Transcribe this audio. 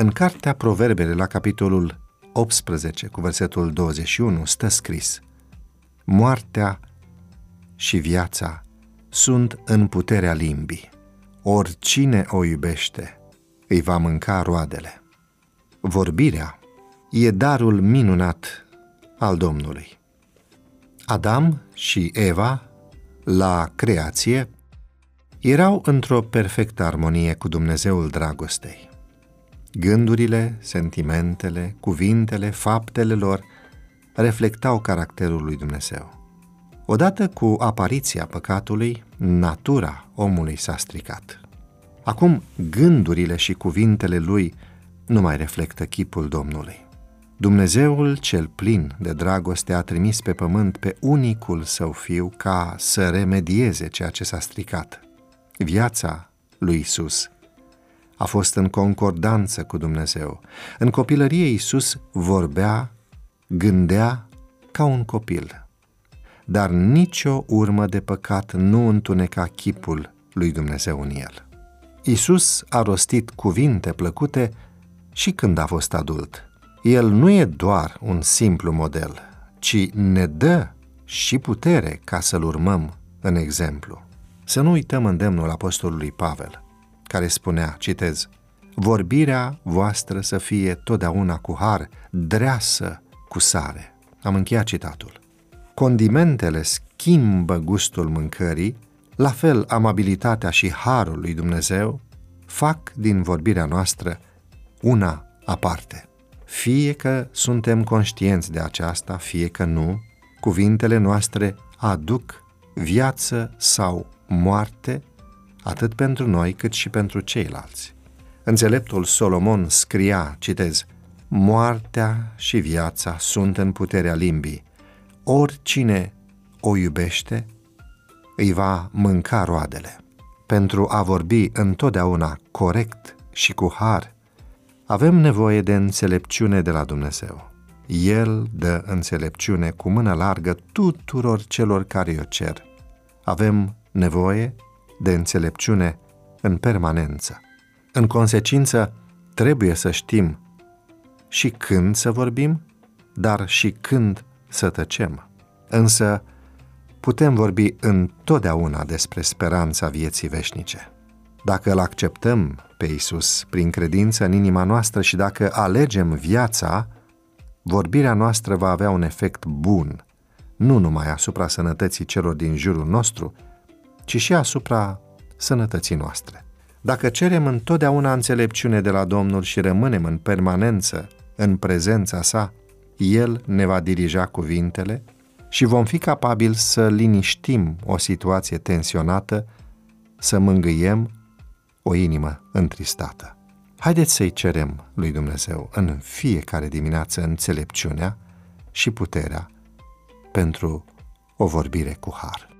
În cartea Proverbele, la capitolul 18, cu versetul 21, stă scris: moartea și viața sunt în puterea limbii. Oricine o iubește îi va mânca roadele. Vorbirea e darul minunat al Domnului. Adam și Eva, la creație, erau într-o perfectă armonie cu Dumnezeul dragostei. Gândurile, sentimentele, cuvintele, faptele lor reflectau caracterul lui Dumnezeu. Odată cu apariția păcatului, natura omului s-a stricat. Acum, gândurile și cuvintele lui nu mai reflectă chipul Domnului. Dumnezeul cel plin de dragoste a trimis pe pământ pe unicul său fiu ca să remedieze ceea ce s-a stricat. Viața lui Iisus a fost în concordanță cu Dumnezeu. În copilărie Iisus vorbea, gândea ca un copil, dar nicio urmă de păcat nu întuneca chipul lui Dumnezeu în el. Iisus a rostit cuvinte plăcute și când a fost adult. El nu e doar un simplu model, ci ne dă și putere ca să-l urmăm în exemplu. Să nu uităm îndemnul apostolului Pavel, care spunea, citez: vorbirea voastră să fie totdeauna cu har, dreasă cu sare. Am încheiat citatul. Condimentele schimbă gustul mâncării, la fel amabilitatea și harul lui Dumnezeu fac din vorbirea noastră una aparte. Fie că suntem conștienți de aceasta, fie că nu, cuvintele noastre aduc viață sau moarte, atât pentru noi cât și pentru ceilalți. Înțeleptul Solomon scria, citez: moartea și viața sunt în puterea limbii. Oricine o iubește îi va mânca roadele. Pentru a vorbi întotdeauna corect și cu har, avem nevoie de înțelepciune de la Dumnezeu. El dă înțelepciune cu mână largă tuturor celor care o cer. Avem nevoie de înțelepciune în permanență. În consecință, trebuie să știm și când să vorbim, dar și când să tăcem. Însă, putem vorbi întotdeauna despre speranța vieții veșnice. Dacă îl acceptăm pe Iisus prin credință în inima noastră și dacă alegem viața, vorbirea noastră va avea un efect bun, nu numai asupra sănătății celor din jurul nostru, ci și asupra sănătății noastre. Dacă cerem întotdeauna înțelepciune de la Domnul și rămânem în permanență în prezența sa, El ne va dirija cuvintele și vom fi capabili să liniștim o situație tensionată, să mângâiem o inimă întristată. Haideți să-i cerem lui Dumnezeu în fiecare dimineață înțelepciunea și puterea pentru o vorbire cu har.